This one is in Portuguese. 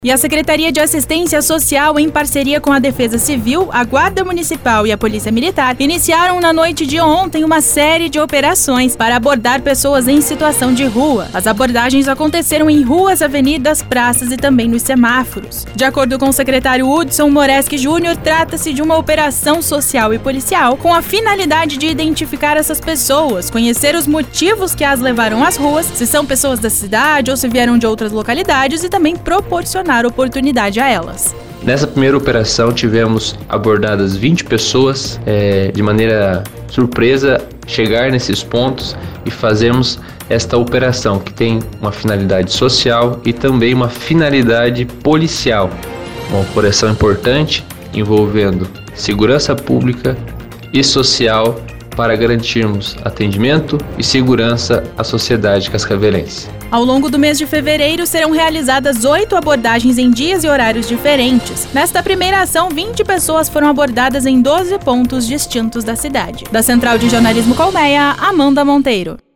E a Secretaria de Assistência Social, em parceria com a Defesa Civil, a Guarda Municipal e a Polícia Militar, iniciaram na noite de ontem uma série de operações para abordar pessoas em situação de rua. As abordagens aconteceram em ruas, avenidas, praças e também nos semáforos. De acordo com o secretário Hudson Moreski Júnior, trata-se de uma operação social e policial com a finalidade de identificar essas pessoas, conhecer os motivos que as levaram às ruas, se são pessoas da cidade ou se vieram de outras localidades e também proporcionar oportunidade a elas. Nessa primeira operação tivemos abordadas 20 pessoas de maneira surpresa chegar nesses pontos e fazermos esta operação que tem uma finalidade social e também uma finalidade policial. Uma operação importante envolvendo segurança pública e social para garantirmos atendimento e segurança à sociedade cascavelense. Ao longo do mês de fevereiro, serão realizadas 8 abordagens em dias e horários diferentes. Nesta primeira ação, 20 pessoas foram abordadas em 12 pontos distintos da cidade. Da Central de Jornalismo Colmeia, Amanda Monteiro.